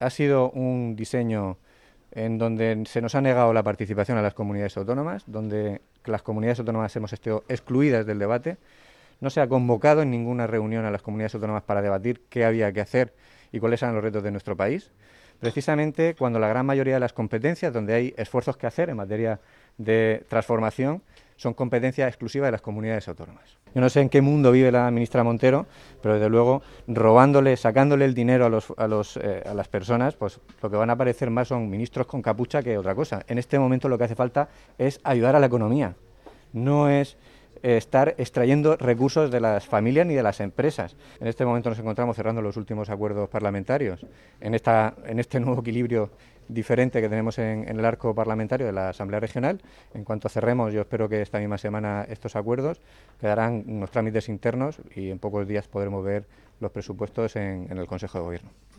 ha sido un diseño en donde se nos ha negado la participación a las comunidades autónomas, donde las comunidades autónomas hemos estado excluidas del debate. No se ha convocado en ninguna reunión a las comunidades autónomas para debatir qué había que hacer y cuáles eran los retos de nuestro país, precisamente cuando la gran mayoría de las competencias, donde hay esfuerzos que hacer en materia de transformación, son competencias exclusivas de las comunidades autónomas. Yo no sé en qué mundo vive la ministra Montero, pero desde luego robándole, sacándole el dinero a las personas, pues lo que van a aparecer más son ministros con capucha que otra cosa. En este momento lo que hace falta es ayudar a la economía, no es estar extrayendo recursos de las familias ni de las empresas. En este momento nos encontramos cerrando los últimos acuerdos parlamentarios en este nuevo equilibrio diferente que tenemos en el arco parlamentario de la Asamblea Regional. En cuanto cerremos, yo espero que esta misma semana estos acuerdos quedarán unos trámites internos y en pocos días podremos ver los presupuestos en el Consejo de Gobierno.